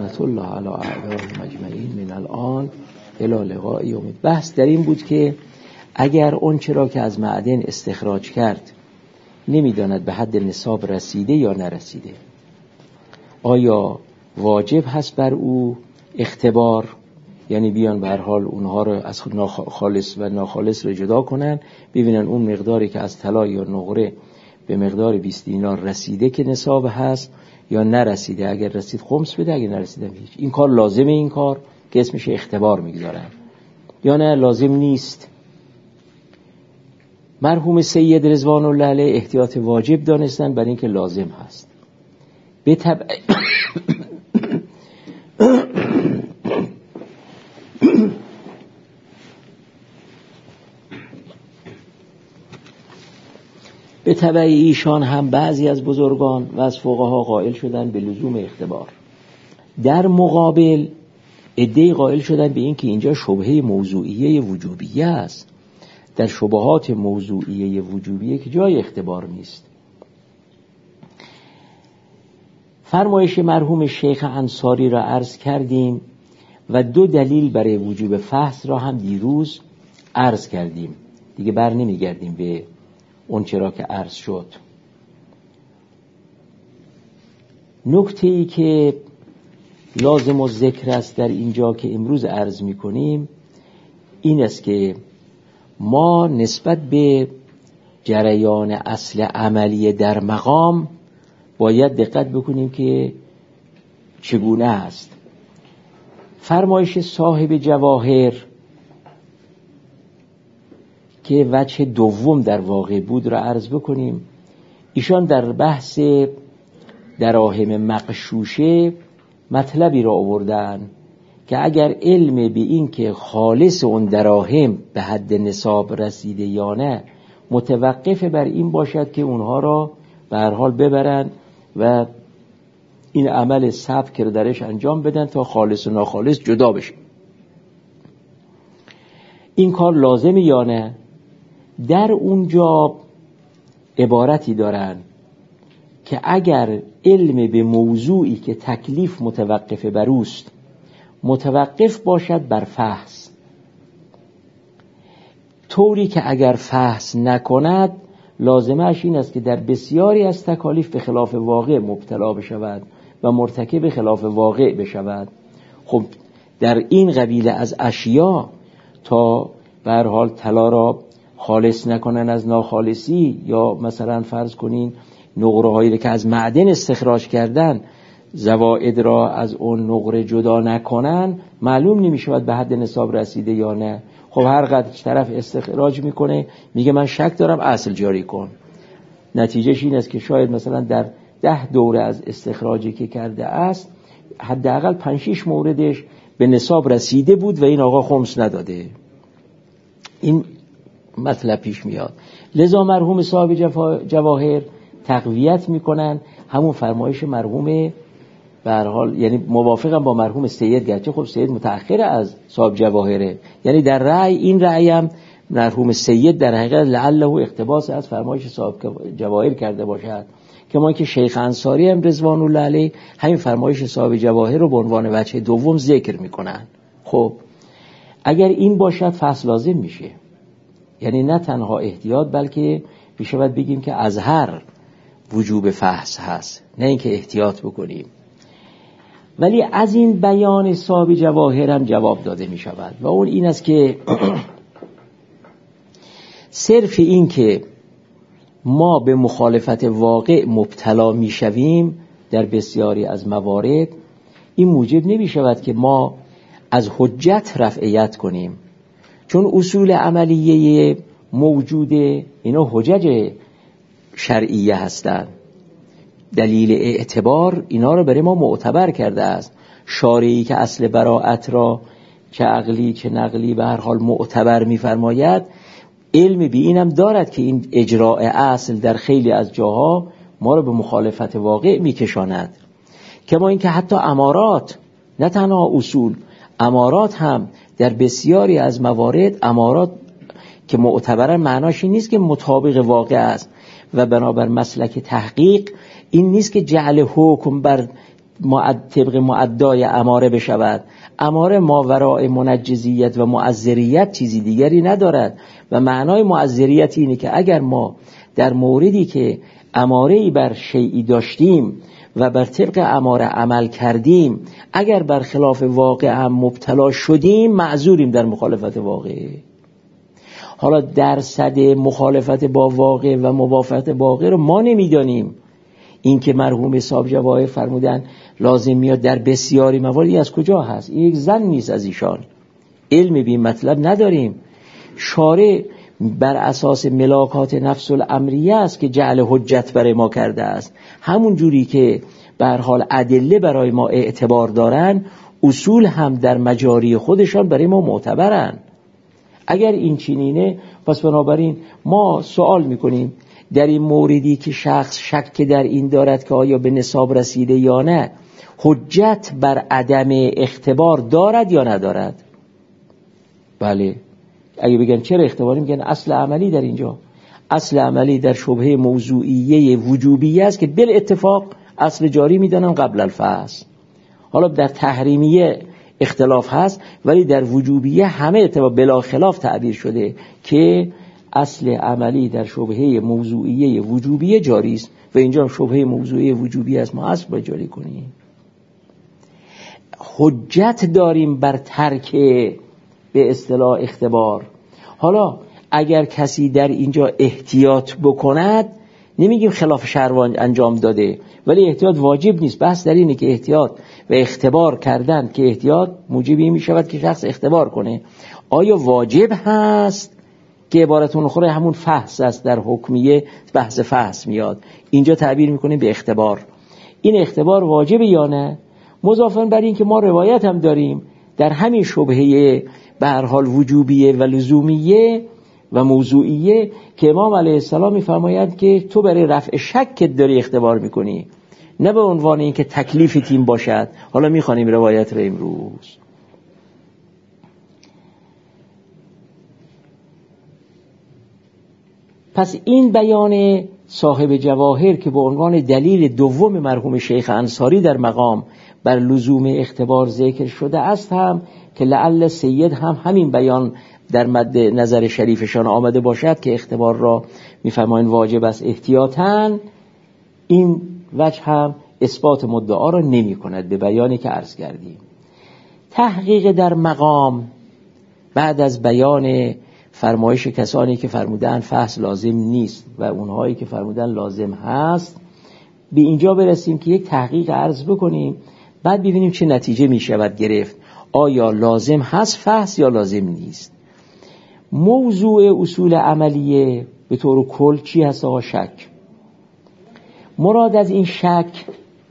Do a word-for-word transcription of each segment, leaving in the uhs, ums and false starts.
لعنت الله علی اعدائهم اجمعین من الان الی لقاء یوم. بحث در این بود که اگر اون چرا که از معدن استخراج کرد نمیداند به حد نصاب رسیده یا نرسیده، آیا واجب هست بر او اختبار، یعنی بیان به هر حال اونها رو از خالص و ناخالص رو جدا کنن، ببینن اون مقداری که از طلا یا نقره به مقدار بیست دینار رسیده که نصاب هست یا نرسیده، اگر رسید خمس بده، اگر نرسیده هیچ. این کار لازمه، این کار که اسمش اختبار میگذارن، یا نه لازم نیست. مرحوم سید رضوان الله علیه احتیاط واجب دانستن برای اینکه لازم هست. به تبع به تبع ایشان هم بعضی از بزرگان و از فقها قائل شدن به لزوم اختبار. در مقابل عده‌ای قائل شدن به این که اینجا شبهه موضوعیه وجوبیه است. در شبهات موضوعیه وجوبیه که جای اختبار نیست. فرمایش مرحوم شیخ انصاری را عرض کردیم و دو دلیل برای وجوب فحص را هم دیروز عرض کردیم، دیگه بر نمیگردیم به اون چرا که عرض شد. نکته ای که لازم و ذکر است در اینجا که امروز عرض می کنیم این است که ما نسبت به جریان اصل عملی در مقام باید دقت بکنیم که چگونه است. فرمایش صاحب جواهر که وجه دوم در واقع بود را عرض بکنیم. ایشان در بحث دراهم مغشوشه مطلبی را آوردن که اگر علم به این که خالص اون دراهم به حد نصاب رسیده یا نه متوقف بر این باشد که اونها را به هر حال ببرن و این عمل سبک رو درش انجام بدن تا خالص و ناخالص جدا بشه، این کار لازمه یا نه؟ در اونجا عبارتی دارن که اگر علم به موضوعی که تکلیف متوقف بر اوست متوقف باشد بر فحص، طوری که اگر فحص نکند لازمش این است که در بسیاری از تکالیف به خلاف واقع مبتلا بشود و مرتکب خلاف واقع بشود. خب در این قبیله از اشیا تا به هر حال طلا را خالص نکنن از ناخالصی، یا مثلا فرض کنین نقره هایی که از معدن استخراج کردن زوائد را از اون نقره جدا نکنن، معلوم نمیشود به حد نصاب رسیده یا نه. خب هر قدر طرف استخراج میکنه میگه من شک دارم اصل جاری کن، نتیجهش این است که شاید مثلا در ده دوره از استخراجی که کرده است حداقل پنج شش موردش به نصاب رسیده بود و این آقا خمس نداده. این مطلب پیش میاد. لذا مرحوم صاحب جواهر تقویت میکنن همون فرمایش مرحوم به هر حال، یعنی موافقم با مرحوم سید، گرچه خب سید متأخر از صاحب جواهره، یعنی در رأی این رأی هم مرحوم سید در حقیقت لعله اقتباس از فرمایش صاحب جواهر کرده باشد، که ما که شیخ انصاری هم رضوان الله علیه همین فرمایش صاحب جواهر رو به عنوان وجه دوم ذکر میکنن. خب اگر این باشد فصل لازم میشه، یعنی نه تنها احتیاط بلکه میشود بگیم که از هر وجوب فحص هست، نه اینکه احتیاط بکنیم. ولی از این بیان صاحب جواهر هم جواب داده می شود و اون این است که صرف این که ما به مخالفت واقع مبتلا می شویم در بسیاری از موارد، این موجب نمی شود که ما از حجت رفعیت کنیم، چون اصول عملیه موجوده اینا حجج شرعیه هستند، دلیل اعتبار اینا رو برای ما معتبر کرده است. شارعی که اصل براءت را چه عقلی چه نقلی به هر حال معتبر می‌فرماید، علم به اینم دارد که این اجراء اصل در خیلی از جاها ما رو به مخالفت واقع می‌کشاند. کما اینکه حتی امارات، نه تنها اصول، امارات هم در بسیاری از موارد امارات که معتبرن معناش این نیست که مطابق واقع است و بنابر مسلک تحقیق این نیست که جعل حکم بر معد طبق معدای اماره بشود. اماره ماوراء منجزیت و معذریت چیزی دیگری ندارد و معنای معذریت اینه که اگر ما در موردی که اماره‌ای بر شیئی داشتیم و بر طبق اماره عمل کردیم، اگر بر خلاف واقع هم مبتلا شدیم، معذوریم در مخالفت واقع. حالا درصد مخالفت با واقع و موافقت با واقع رو ما نمیدانیم. این که مرحوم صاحب جواهر فرمودن لازم میاد در بسیاری مواردی، از کجا هست؟ این یک زن نیست از ایشان، علم به این مطلب نداریم. شارع بر اساس ملاکات نفس الامریه است که جعل حجت برای ما کرده است. همون جوری که به هر حال ادله برای ما اعتبار دارن، اصول هم در مجاری خودشان برای ما معتبرن. اگر این چنینه، پس بنابراین ما سوال میکنیم در این موردی که شخص شک در این دارد که آیا به نصاب رسیده یا نه، حجت بر عدم اختبار دارد یا ندارد؟ بله. اگه بگن چرا اختباری، میگن اصل عملی در اینجا، اصل عملی در شبهه موضوعیه وجوبیه است که بل اتفاق اصل جاری میدانن قبل الفصل. حالا در تحریمیه اختلاف هست، ولی در وجوبیه همه اتفاق بلا خلاف تعبیر شده که اصل عملی در شبهه موضوعیه وجوبیه جاری است و اینجا شبهه موضوعیه وجوبیه است، ما اصل باید جاری کنیم. حجت داریم بر ترک به اصطلاح اختبار. حالا اگر کسی در اینجا احتیاط بکند، نمیگیم خلاف شرع انجام داده، ولی احتیاط واجب نیست. بحث در اینه که احتیاط و اختبار کردن که احتیاط موجبی می شود که شخص اختبار کنه. آیا واجب هست؟ که عبارتون خوره همون فحص است، در حکمیه بحث فحص میاد، اینجا تعبیر میکنه به اختبار. این اختبار واجب یا نه؟ مضافاً بر این که ما روایت هم داریم در همین شبهه به هر حال وجوبیه و لزومیه و موضوعیه که امام علیه السلام میفرماید که تو برای رفع شکت داری اختبار میکنی، نه به عنوان این که تکلیف تیم باشد. حالا میخوانیم روایت رو امروز. پس این بیان صاحب جواهر که به عنوان دلیل دوم مرحوم شیخ انصاری در مقام بر لزوم اختبار ذکر شده است، هم که لعل سید هم همین بیان در مد نظر شریفشان آمده باشد که اختبار را میفرمایند واجب است احتیاطاً، این وجه هم اثبات مدعا را نمی کند به بیانی که عرض کردیم. تحقیق در مقام بعد از بیان فرمایش کسانی که فرمودن فحص لازم نیست و اونهایی که فرمودن لازم هست، به اینجا برسیم که یک تحقیق عرض بکنیم، بعد ببینیم چه نتیجه می شود گرفت. آیا لازم هست فحص یا لازم نیست؟ موضوع اصول عملیه به طور کل چی هست؟ آقا شک. مراد از این شک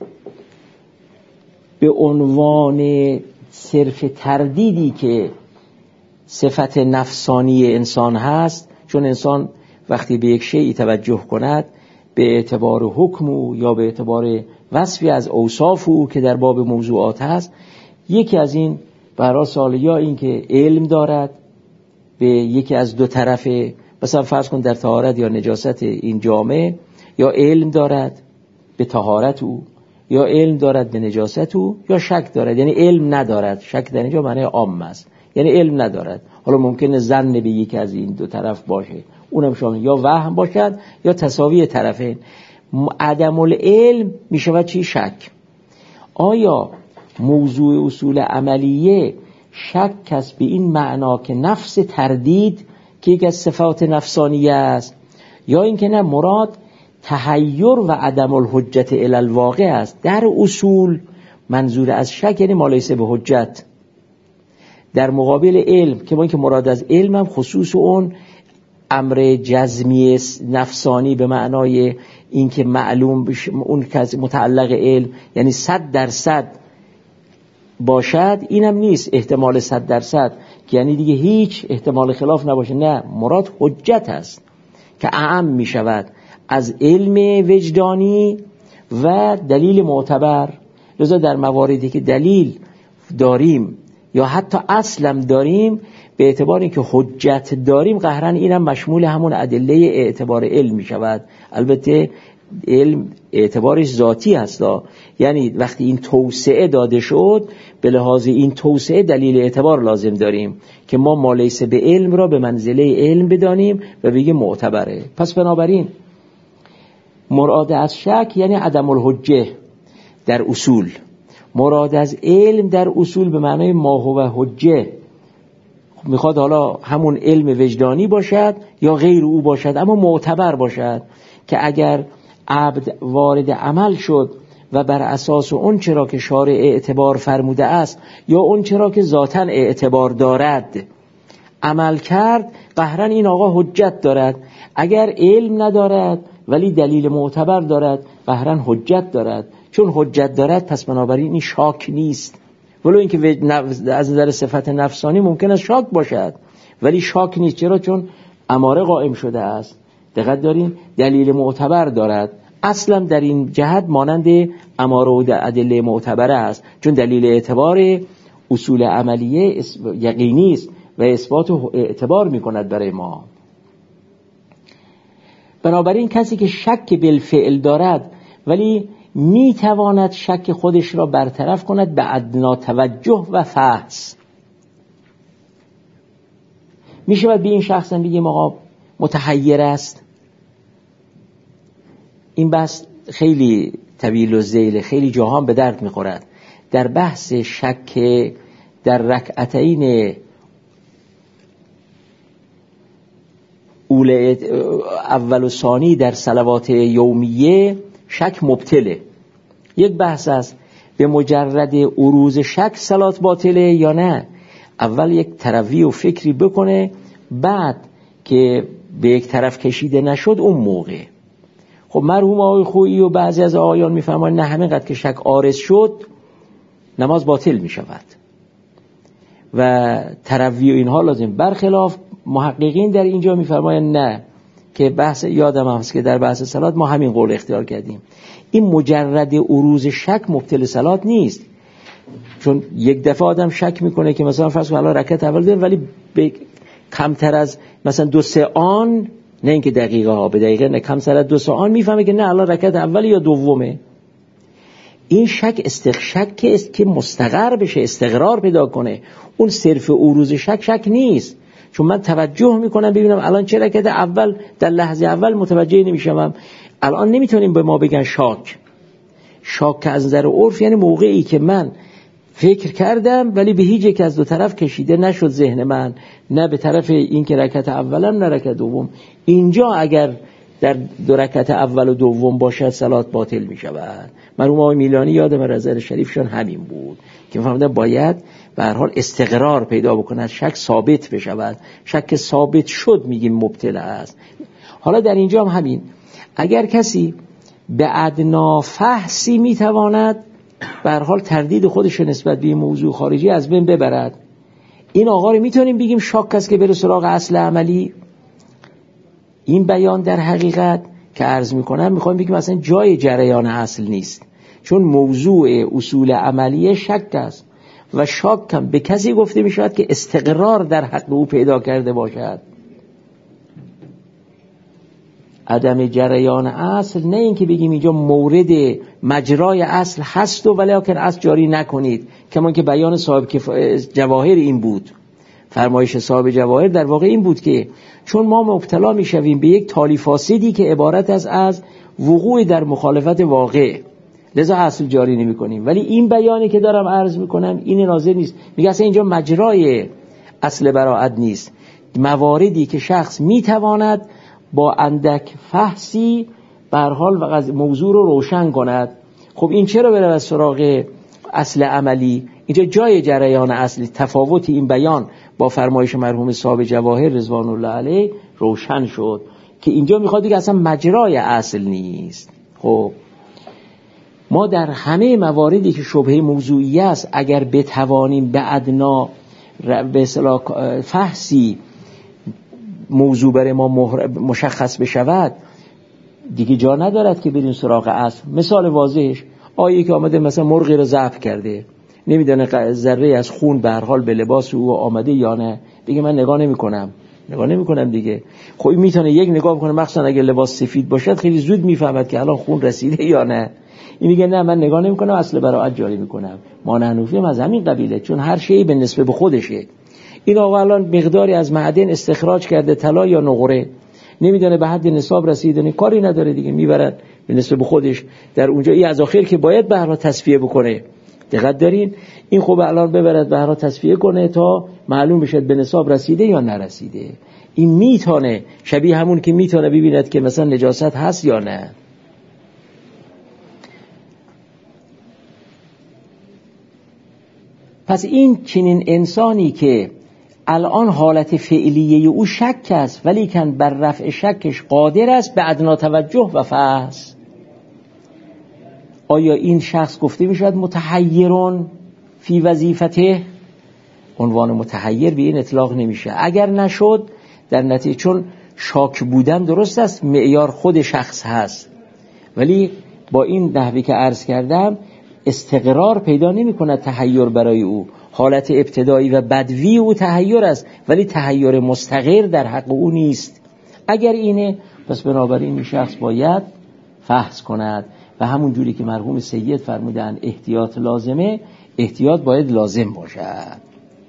به عنوان صرف تردیدی که صفت نفسانی انسان هست، چون انسان وقتی به یک شیء توجه کند به اعتبار حکم او یا به اعتبار وصفی از اوصاف او که در باب موضوعات هست، یکی از این برای سال یا این که علم دارد به یکی از دو طرفه، مثلا فرض کن در طهارت یا نجاست این جامعه، یا علم دارد به طهارت او یا علم دارد به نجاست او، یا شک دارد، یعنی علم ندارد. شک در اینجا معنی عام است، یعنی علم ندارد. حالا ممکنه ظن به یکی از این دو طرف باشه، اونم شامل یا وهم باشد یا تساوی طرفین. عدم العلم می شود چی؟ شک. آیا موضوع اصول عملیه شک است به این معنا که نفس تردید که یک از صفات نفسانیه است، یا اینکه نه مراد تحیر و عدم الحجت الی الواقع است؟ در اصول منظور از شک یعنی ما لیس به حجت، در مقابل علم که ما این که مراد از علم هم خصوص اون امر جزمی نفسانی به معنای این که معلوم بشه، اون که متعلق علم یعنی صد درصد باشد، اینم نیست احتمال صد درصد که یعنی دیگه هیچ احتمال خلاف نباشه، نه، مراد حجت است که اعم می شود از علم وجدانی و دلیل معتبر. لذا در مواردی که دلیل داریم یا حتی اصلم داریم، به اعتبار اینکه حجت داریم، قهرن اینم مشمول همون ادله اعتبار علم می شود. البته علم اعتبارش ذاتی هستا، یعنی وقتی این توسعه داده شد به لحاظ این توسعه دلیل اعتبار لازم داریم که ما ما لیس به علم را به منزله علم بدانیم و بگیم معتبره. پس بنابراین مراد از شک یعنی عدم الحجه در اصول، مراد از علم در اصول به معنای ما هو حجه، میخواد حالا همون علم وجدانی باشد یا غیر او باشد اما معتبر باشد که اگر عبد وارد عمل شد و بر اساس اون چرا که شارع اعتبار فرموده است یا اون چرا که ذاتاً اعتبار دارد عمل کرد، قهراً این آقا حجت دارد. اگر علم ندارد ولی دلیل معتبر دارد، قهراً حجت دارد. چون حجت دارد پس بنابراین این شاک نیست، ولو اینکه از نظر صفت نفسانی ممکن است شاک باشد ولی شاک نیست. چرا؟ چون اماره قائم شده است. دقت دارین؟ دلیل معتبر دارد. اصلا در این جهت مانند اماره و ادله معتبره است، چون دلیل اعتبار اصول عملیه یقینی است و اثبات اعتبار میکند برای ما. بنابراین کسی که شک بالفعل دارد ولی میتواند شک خودش را برطرف کند به ادنا توجه و فحص، میشود به این شخص هم بگیم آقا متحیر است. این بحث خیلی طویل و ذیل، خیلی جاها به درد میخورد. در بحث شک در رکعتین اول و ثانی در صلوات یومیه شک مبطله. یک بحث است به مجرد عروض شک صلات باطله یا نه. اول یک تروی و فکری بکنه، بعد که به یک طرف کشیده نشد اون موقع. خب مرحوم آقای خویی و بعضی از آقایان میفهمن نه، همین قدر که شک عارض شد نماز باطل می شود و تروی و اینها لازم. برخلاف محققین در اینجا میفرماین نه، که بحث یادم هست که در بحث صلات ما همین قول اختیار کردیم. این مجرد عروض شک مبطل صلات نیست، چون یک دفعه آدم شک میکنه که مثلا فرض کن الان رکعت اول داریم ولی به کمتر از مثلا دو سه آن، نه اینکه دقیقه ها به دقیقه، نه کمتر از دو سه آن میفهمه که نه الان رکعت اول یا دومه. این شک استخشک است که مستقر بشه، استقرار پیدا کنه. اون صرف عروض شک شک نیست، چون من توجه میکنم ببینم الان چه رکعت اول در لحظه اول متوجه نمیشم. الان نمیتونیم به ما بگن شاک. شاک از نظر عرف یعنی موقعی که من فکر کردم ولی به هیچ یک از دو طرف کشیده نشد ذهن من، نه به طرف این که رکعت اولم نه رکعت دوم. اینجا اگر در دو رکعت اول و دوم باشد صلات باطل می شود. مرحوم آقای میلانی یادم رضا شریفشان همین بود که فهمیدن باید به هر حال استقرار پیدا بکند، شک ثابت بشود. شک ثابت شد میگیم مبطل است. حالا در اینجا هم همین، اگر کسی به ادنا فحصی میتواند به هر حال تردید خودش نسبت به این موضوع خارجی از بین ببرد، این آقا رو میتونیم بگیم شاک است که بره سراغ اصل عملی. این بیان در حقیقت که عرض میکنم میخوام بگیم اصلا جای جریان اصل نیست، چون موضوع اصول عملیه شک است و شاک هم به کسی گفته میشود که استقرار در حق او پیدا کرده باشد. عدم جریان اصل نه این که بگیم اینجا مورد مجرای اصل هست و ولیکن اصل جاری نکنید، کمان که بیان صاحب جواهر این بود. فرمایش صاحب جواهر در واقع این بود که چون ما مبتلا میشویم به یک تالی فاسدی که عبارت است از وقوع در مخالفت واقع، لذا اصل جاری نمی کنیم. ولی این بیانی که دارم عرض میکنم این ناظر نیست، میگه اصلا اینجا مجرای اصل براءت نیست. مواردی که شخص میتواند با اندک فحصی به هر حال و موضوع رو روشن کند. خب این چرا بره از سراغ اصل عملی؟ اینجا جای جریان اصلی، تفاوت این بیان با فرمایش مرحوم صاحب جواهر رضوان الله علیه روشن شد که اینجا میخواد بگه اصلا مجرای اصل نیست. خب ما در همه مواردی که شبهه موضوعی است اگر بتوانیم به ادنا به اصطلاح فحصی موضوع برای ما مشخص بشود، دیگه جا ندارد که بریم سراغ اصل. مثال واضحش آیه که آمده مثلا مرغی رو ذبح کرده، نمیدونه ذره از خون به هر حال به لباس او آمده یا نه، دیگه من نگاه نمی کنم نگاه نمی‌کنم دیگه. خب این میتونه یک نگاه بکنه، مخصوصا اگه لباس سفید باشد خیلی زود میفهمد که الان خون رسیده یا نه. این میگه نه من نگاه نمی‌کنم، اصل براءت جاری می‌کنم. مانع حنفی هم از همین قبیله، چون هر شیء به نسبت به خودشه. این آقا الان مقداری از معدن استخراج کرده، طلا یا نقره، نمیدونه به حد نصاب رسیده، کاری نداره دیگه، میبرد به نسبت به خودش در اونجا. این از آخر که باید به هر حال تصفیه بکنه، دقت دارین، این خوب الان ببرد به هر حال تصفیه کنه تا معلوم بشه به نصاب رسیده یا نرسیده. این میتونه شبیه همون که میتونه ببیند که مثلا نجاست هست یا نه. پس این چنین انسانی که الان حالت فعلیه او شک است ولی کن بر رفع شکش قادر است به ادنا توجه و فحص، آیا این شخص گفته میشد متحیرون فی وظیفته؟ عنوان متحیر به این اطلاق نمیشه. اگر نشد در نتیجه، چون شاک بودن درست است معیار خود شخص هست، ولی با این نحوی که عرض کردم استقرار پیدا نمی کند تحیر برای او. حالت ابتدایی و بدوی او تحیر است ولی تحیر مستقر در حق او نیست. اگر اینه پس بنابراین این شخص باید فحص کند و همون جوری که مرحوم سید فرمودن احتیاط لازمه، احتیاط باید لازم باشد.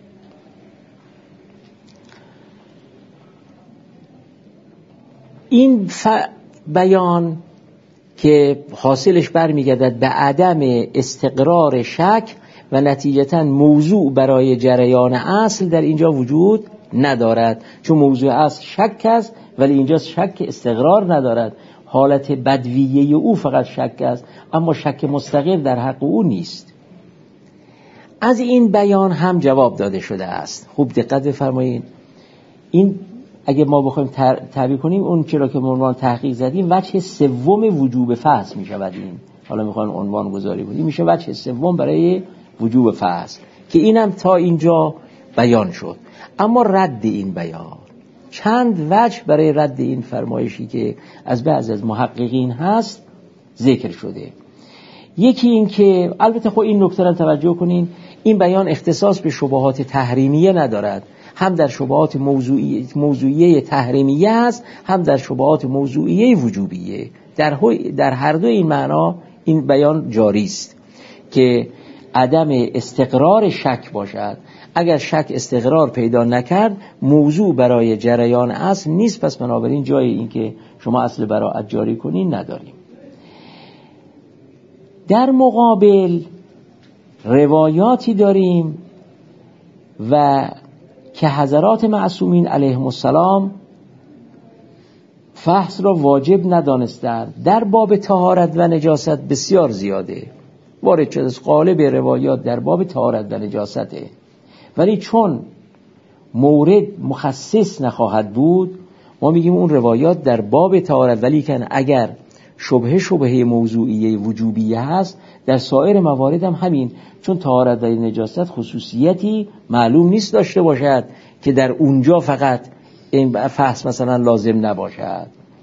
این ف... بیان که حاصلش برمیگردد به عدم استقرار شک و نتیجتاً موضوع برای جریان اصل در اینجا وجود ندارد، چون موضوع اصل شک است ولی اینجا شک استقرار ندارد. حالت بدویه او فقط شک است اما شک مستقر در حق او نیست. از این بیان هم جواب داده شده است. خوب دقت بفرمایید. این اگه ما بخوایم تعبیر کنیم اون چرا که عنوان تحقیق زدیم وجه سوم وجوب فحص می شود. این حالا میخوایم عنوان گذاری کنیم، میشه وجه سوم برای وجوب فحص که اینم تا اینجا بیان شد. اما رد این بیان، چند وجه برای رد این فرمایشی که از بعض از محققین هست ذکر شده. یکی این که البته خب این نکته را توجه کنین، این بیان اختصاص به شبهات تحریمیه ندارد، هم در شبهات موضوعی موضوعیه تحریمیه است، هم در شبهات موضوعیه وجوبیه. در در هر دو این معنا این بیان جاری است که عدم استقرار شک باشد. اگر شک استقرار پیدا نکرد موضوع برای جریان اصل نیست، پس بنابراین جای این که شما اصل براءت جاری کنین نداریم. در مقابل روایاتی داریم و که حضرات معصومین علیهم السلام فحص را واجب ندانستند. در باب طهارت و نجاست بسیار زیاده وارد شده است، غالب روایات در باب طهارت و نجاسته، ولی چون مورد مخصص نخواهد بود ما میگیم اون روایات در باب طهارت، ولی کن اگر شبهه شبهه موضوعیه وجوبیه هست در سایر موارد هم همین، چون طهارت و نجاست خصوصیتی معلوم نیست داشته باشد که در اونجا فقط این فحص مثلا لازم نباشد.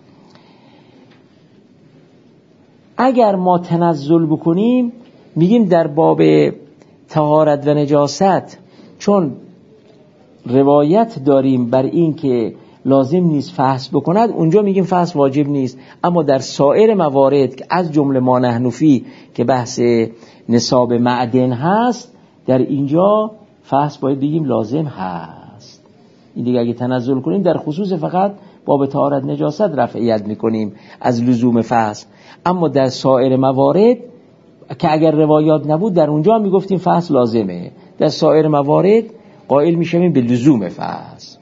اگر ما تنزل بکنیم میگیم در باب طهارت و نجاست چون روایت داریم بر این که لازم نیست فحص بکند، اونجا میگیم فحص واجب نیست، اما در سایر موارد که از جمله ما نحن فی که بحث نصاب معدن هست در اینجا فحص باید بگیم لازم هست. این دیگه اگه تنزل کنیم در خصوص فقط باب طهارت نجاست رفعیت میکنیم از لزوم فحص، اما در سایر موارد که اگر روایات نبود در اونجا میگفتیم فحص لازمه، در سایر موارد قائل میشیم به لزوم فحص.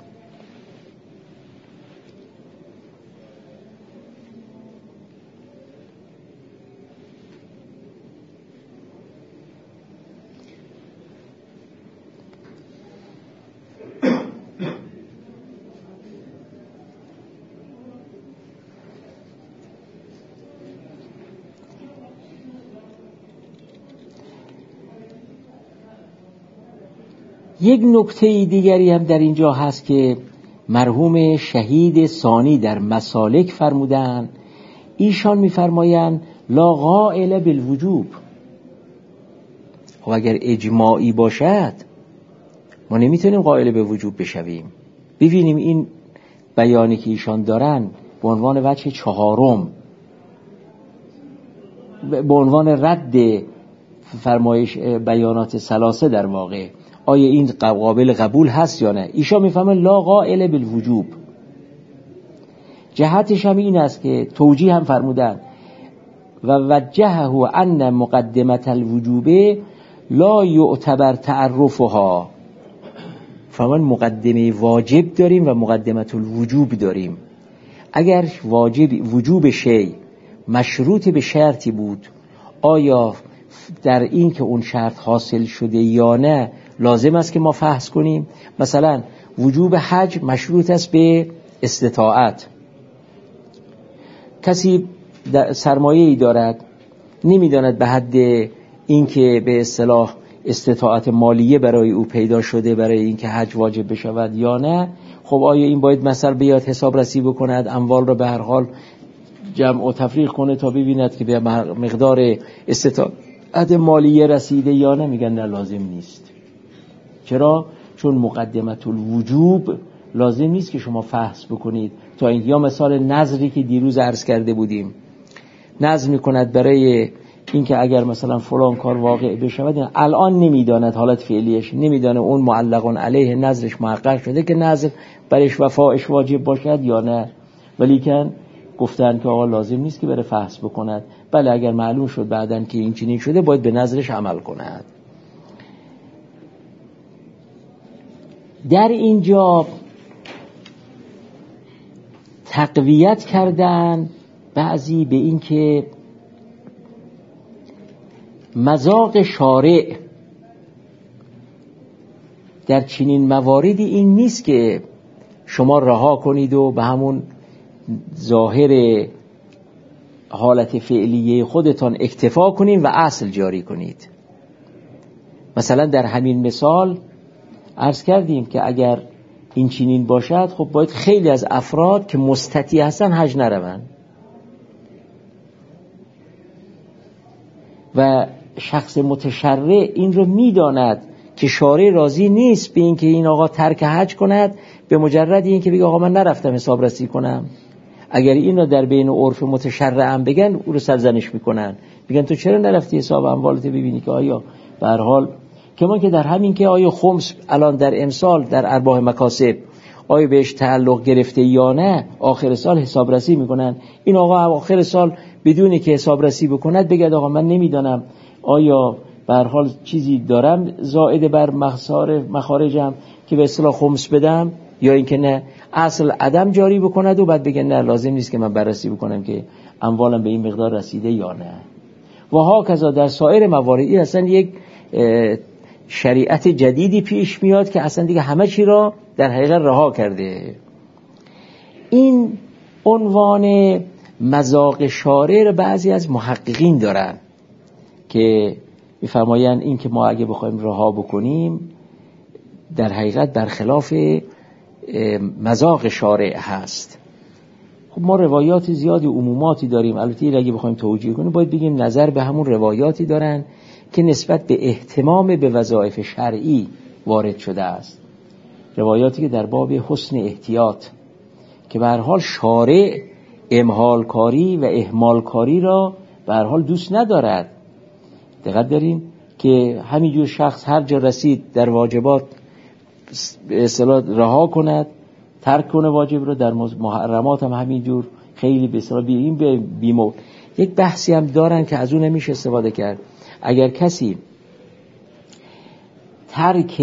یک نکته دیگری هم در اینجا هست که مرحوم شهید ثانی در مسالک فرمودن، ایشان میفرمایند لا قائل بالوجوب. خب اگر اجماعی باشد ما نمیتونیم قائل به وجوب بشویم. ببینیم این بیانی که ایشان دارن به عنوان وجه چهارم، به عنوان رد فرمایش بیانات ثلاثه در واقع، آیا این قابل قبول هست یا نه؟ ایشان میفهمن لا قائل بالوجوب. جهتش هم این است که توجیه هم فرمودن و وجهه ان مقدمه الوجوب لا یعتبر تعرفها. فرمان مقدمه واجب داریم و مقدمه الوجوب داریم. اگر واجب وجوب شی مشروط به شرطی بود، آیا در این که اون شرط حاصل شده یا نه لازم است که ما فحص کنیم؟ مثلا وجوب حج مشروط است به استطاعت. کسی سرمایه‌ای دارد، نمیداند به حد این که به اصطلاح استطاعت مالیه برای او پیدا شده برای این که حج واجب بشود یا نه، خب آیا این باید مثلا بیاد حساب رسی بکند، اموال را به هر حال جمع و تفریق کنه تا ببیند که به مقدار استطاعت مالیه رسیده یا نه؟ میگن نه، لازم نیست. چرا؟ چون مقدمت الوجوب لازم نیست که شما فحص بکنید تا این. یا مثال نظری که دیروز عرض کرده بودیم، نظر میکند برای اینکه اگر مثلا فلان کار واقع بشود، الان نمیداند حالت فعلیش، نمیدانه اون معلقون علیه نظرش محقق شده که نظر برش وفاش واجب باشد یا نه، ولیکن گفتن که آقا لازم نیست که بره فحص بکند. بله اگر معلوم شد بعدن که این چنین شده باید به نظرش عمل کند. در اینجا تقویت کردن بعضی به این که مذاق شارع در چنین مواردی این نیست که شما رها کنید و به همون ظاهر حالت فعلیه خودتان اکتفا کنید و اصل جاری کنید. مثلا در همین مثال عرض کردیم که اگر این چنین باشد، خب باید خیلی از افراد که مستطیع هستن حج نروند و شخص متشرع این رو میداند که شارع راضی نیست به این که این آقا ترک حج کند به مجرد این که بگه آقا من نرفتم حساب رسی کنم. اگر این رو در بین عرف متشرع هم بگن، او رو سرزنش میکنن، میگن تو چرا نرفتی حساب اموالت ببینی که آیا به هر حال. کمان که در همین که آیا خمس الان در امسال در ارباح مکاسب آیا بهش تعلق گرفته یا نه، آخر سال حساب رسی میکنن. این آقا آخر سال بدونی که حساب رسی بکند بگه آقا من نمیدانم آیا به هر حال چیزی دارم زائد بر مخارجم که به اصطلاح خمس بدم یا اینکه نه، اصل عدم جاری بکند و بعد بگه نه لازم نیست که من بررسی بکنم که اموالم به این مقدار رسیده یا نه. و ها کذا در سایر مواردی اصلا یک شریعت جدیدی پیش میاد که اصلا دیگه همه چی را در حقیقت رها کرده. این عنوان مذاق شارع بعضی از محققین دارن که میفرمایند این که ما اگه بخوایم رها بکنیم در حقیقت برخلاف مذاق شارع هست. خب ما روایات زیادی عموماتی داریم، البته اگه بخوایم توجیه کنیم باید بگیم نظر به همون روایاتی دارن که نسبت به اهتمام به وظایف شرعی وارد شده است، روایاتی که در باب حسن احتیاط که به هر حال شارع امهال کاری و اهمال کاری را به هر حال دوست ندارد. دقت دارین که همینجور شخص هر جا رسید در واجبات به اصطلاح رها کند، ترک کنه واجب رو، در محرمات هم همینجور خیلی به اصطلاح این به بیمو. یک بحثی هم دارن که از اون نمیشه استفاده کرد. اگر کسی ترک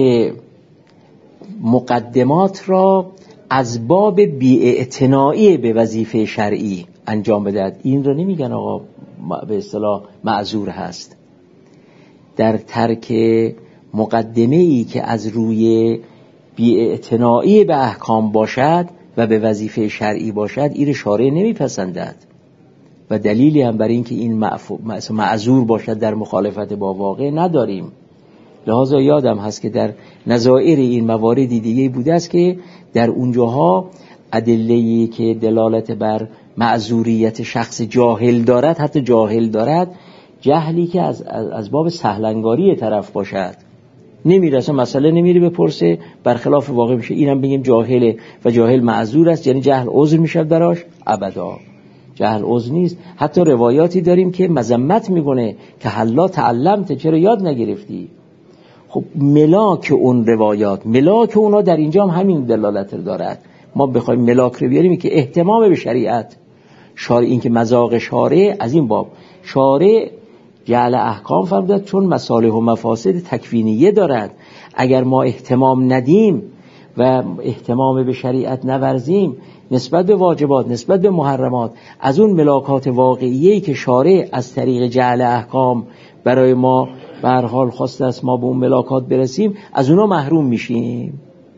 مقدمات را از باب بی‌اعتنایی به وظیفه شرعی انجام بدهد، این رو نمیگن آقا به اصطلاح معذور هست. در ترک مقدمه‌ای که از روی بی‌اعتنایی به احکام باشد و به وظیفه شرعی باشد، این شارع نمیپسندد و دلیلی هم برای این که این معذور باشد در مخالفت با واقع نداریم. لحاظا یادم هست که در نظائر این مواردی دیگه بوده است که در اونجاها ادله‌ای که دلالت بر معذوریت شخص جاهل دارد، حتی جاهل دارد، جهلی که از از باب سهلنگاری طرف باشد، نمیره، اصلا مسئله نمیره بپرسه، برخلاف واقع میشه. اینم بگیم جاهله و جاهل معذور است، یعنی جهل عذر میشه براش؟ ابدا، جهل عذر نیست. حتی روایاتی داریم که مذمت میکنه که حلا تعلمت، چرا یاد نگرفتی؟ خب ملاک اون روایات، ملاک اونا در اینجا هم همین دلالت دارد. ما بخوایم ملاک رو بیاریم که اهتمام به شریعت، شارع، این که مذاق شارع از این باب، شارع جعل احکام فرمودند چون مصالح و مفاسد تکوینیه دارد. اگر ما اهتمام ندیم و اهتمام به شریعت نورزیم نسبت به واجبات، نسبت به محرمات، از اون ملاکات واقعیه‌ای که شارع از طریق جعل احکام برای ما به هر حال خواسته است ما به اون ملاکات برسیم، از اونا محروم میشیم،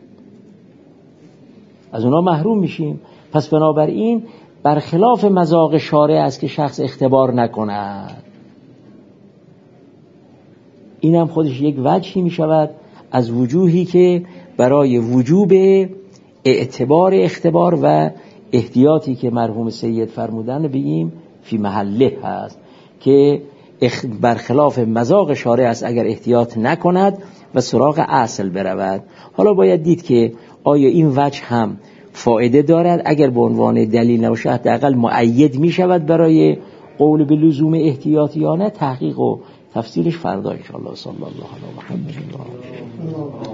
از اونا محروم میشیم. پس بنابراین برخلاف مذاق شارع است که شخص اختبار نکند. این هم خودش یک وجهی می شود از وجوهی که برای وجوب اعتبار اختبار و احتیاطی که مرحوم سید فرمودن بگیم فی محله هست که برخلاف مذاق شارع است اگر احتیاط نکند و سراغ اصل برود. حالا باید دید که آیا این وجه هم فایده دارد؟ اگر به عنوان دلیل نباشه حداقل مؤید می شود برای قول به لزوم احتیاط یا نه؟ تحقیق و تفسیرش فردا ان شاء الله. صلی الله علیه و محمد.